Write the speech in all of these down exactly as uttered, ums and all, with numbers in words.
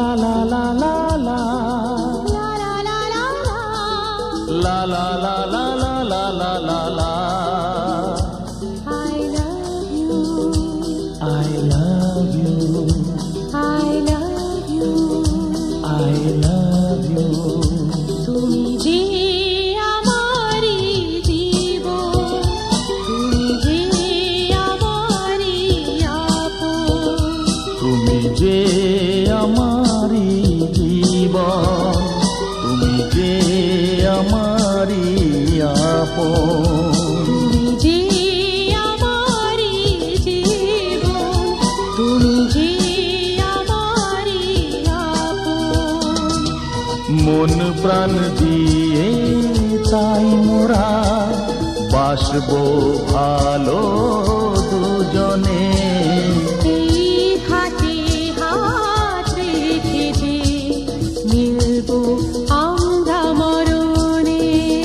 মন প্রাণ দিয়ে তাই মোরা বাসবো ভালো দুজনে। এই হাতে হাত রেখে যে মিলবো আমরা মরণে।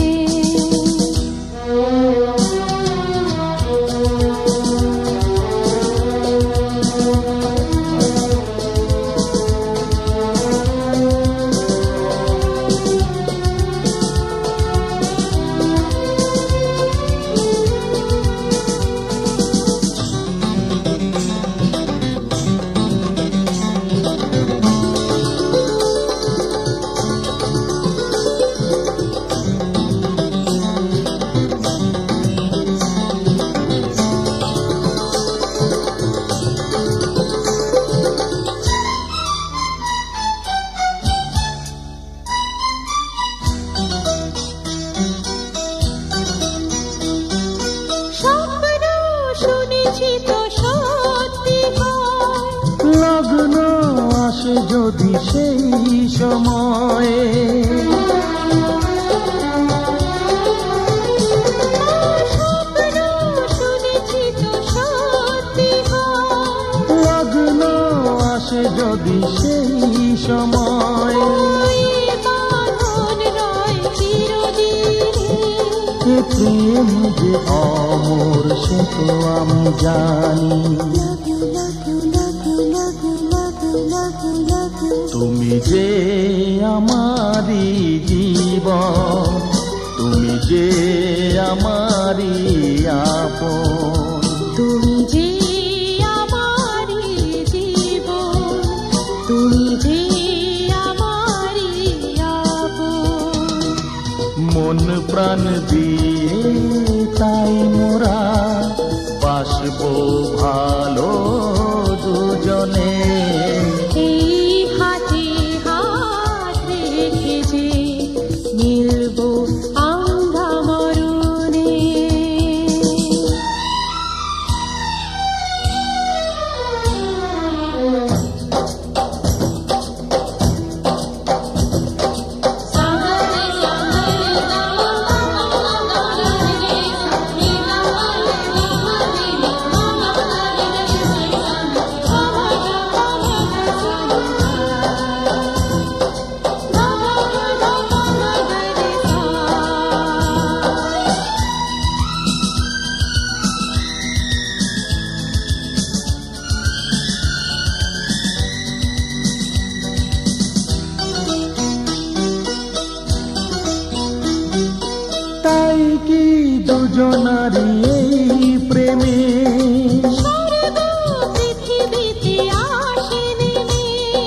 লগ্ন আসে যদি সেই সময়ে, লগ্ন আসে যদি সেই সময়ে, প্রেম যে অমর সে তো আমি জানি। তুমি যে আমারি জীবন, তুমি যে আমারি আপন, তুমি যে আমারি জীবন, তুমি যে আমারি আপন। মন প্রাণ দিয়ে তাই মোরা বাসবো ভালো দুজনে। এই হাতে হাত রেখে যে মিলবো আমরা মরণে। তাই কি দুজনারি এই প্রেমে স্বর্গ পৃথিবীতে আসে নেমে।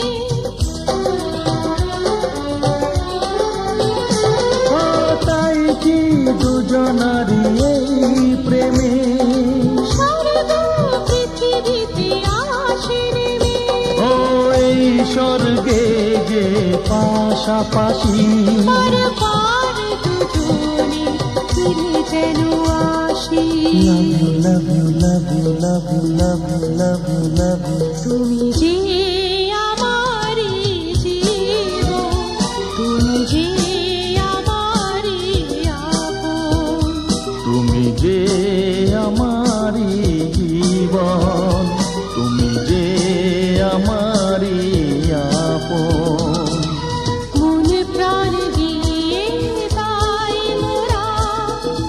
ও তাই কি দুজনারি এই প্রেমে স্বর্গ পৃথিবীতে আসে নেমে। ও এই স্বর্গে যে পাশাপাশি বারবার দুজনে ফিরে যেন আসি। love you, love you, love you, love you, love you, love you, love you. তুমি যে আমারি জীবন, তুমি যে আমারি আপন, তুমি যে আমারি জীবন, তুমি যে আমারি আপন। মন প্রাণ দিয়ে তাই মোরা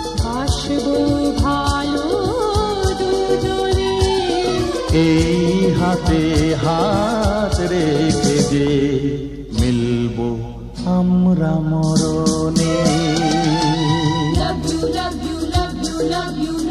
বাসবো ভালো দুজনে। এই হাতে হাত রেখে যে মিলবো আমরা মরণে। Love you, love you, love you, love you.